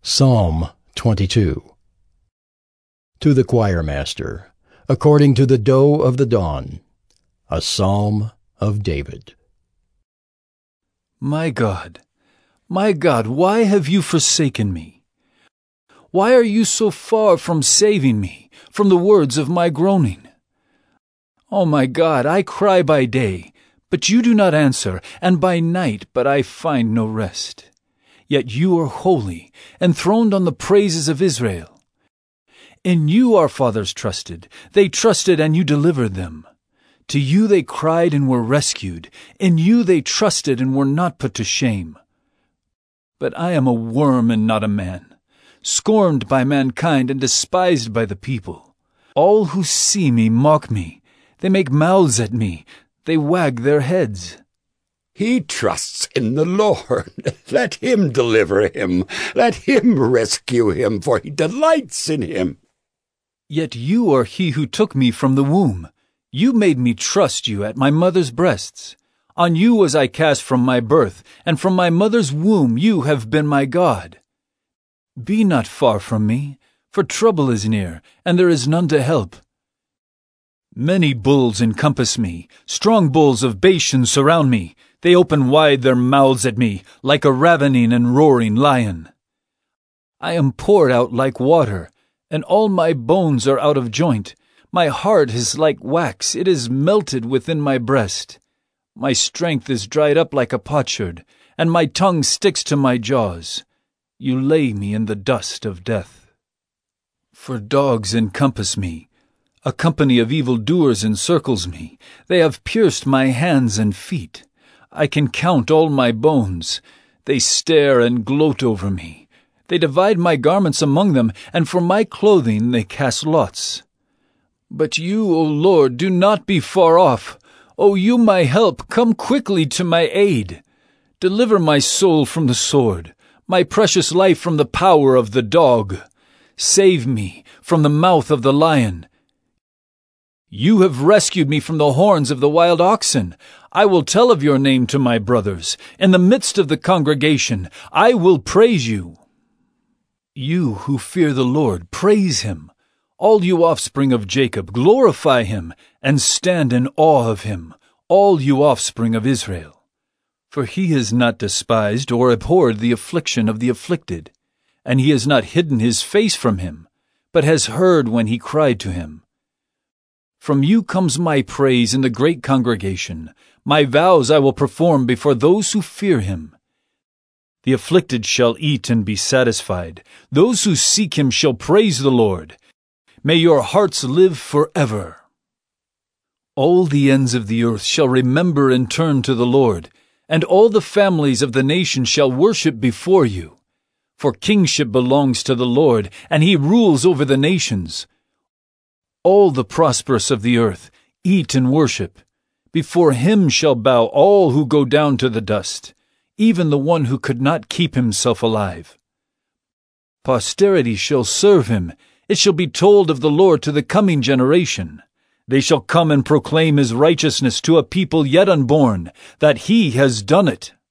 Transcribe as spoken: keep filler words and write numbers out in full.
Psalm twenty-two. To the choirmaster, according to the doe of the dawn, a psalm of David. My God, my God, why have you forsaken me? Why are you so far from saving me from the words of my groaning? O my God, I cry by day, but you do not answer, and by night, but I find no rest. Yet you are holy, enthroned on the praises of Israel. In you our fathers trusted. They trusted, and you delivered them. To you they cried and were rescued. In you they trusted and were not put to shame. But I am a worm and not a man, scorned by mankind and despised by the people. All who see me mock me. They make mouths at me. They wag their heads. He trusts in the Lord. Let him deliver him. Let him rescue him, for he delights in him. Yet you are he who took me from the womb. You made me trust you at my mother's breasts. On you was I cast from my birth, and from my mother's womb you have been my God. Be not far from me, for trouble is near, and there is none to help. Many bulls encompass me, strong bulls of Bashan surround me. They open wide their mouths at me, like a ravening and roaring lion. I am poured out like water, and all my bones are out of joint. My heart is like wax, it is melted within my breast. My strength is dried up like a potsherd, and my tongue sticks to my jaws. You lay me in the dust of death. For dogs encompass me. A company of evildoers encircles me. They have pierced my hands and feet. I can count all my bones. They stare and gloat over me. They divide my garments among them, and for my clothing they cast lots. But you, O Lord, do not be far off. O you, my help, come quickly to my aid. Deliver my soul from the sword, my precious life from the power of the dog. Save me from the mouth of the lion. You have rescued me from the horns of the wild oxen. I will tell of your name to my brothers. In the midst of the congregation, I will praise you. You who fear the Lord, praise him. All you offspring of Jacob, glorify him, and stand in awe of him, all you offspring of Israel. For he has not despised or abhorred the affliction of the afflicted, and he has not hidden his face from him, but has heard when he cried to him. From you comes my praise in the great congregation. My vows I will perform before those who fear him. The afflicted shall eat and be satisfied. Those who seek him shall praise the Lord. May your hearts live forever. All the ends of the earth shall remember and turn to the Lord, and all the families of the nations shall worship before you. For kingship belongs to the Lord, and he rules over the nations. All the prosperous of the earth, eat and worship. Before him shall bow all who go down to the dust, even the one who could not keep himself alive. Posterity shall serve him. It shall be told of the Lord to the coming generation. They shall come and proclaim his righteousness to a people yet unborn, that he has done it.